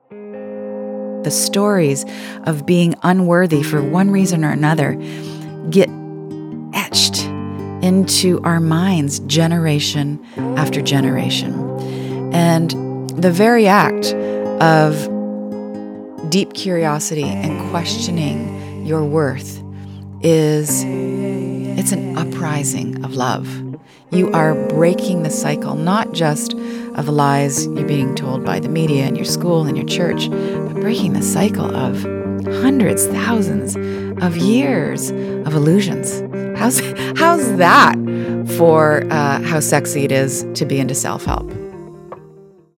The stories of being unworthy for one reason or another get etched into our minds generation after generation. And the very act of deep curiosity and questioning your worth it's an uprising of love. You are breaking the cycle, not just of the lies you're being told by the media and your school and your church, but breaking the cycle of hundreds, thousands of years of illusions. How's that for how sexy it is to be into self-help?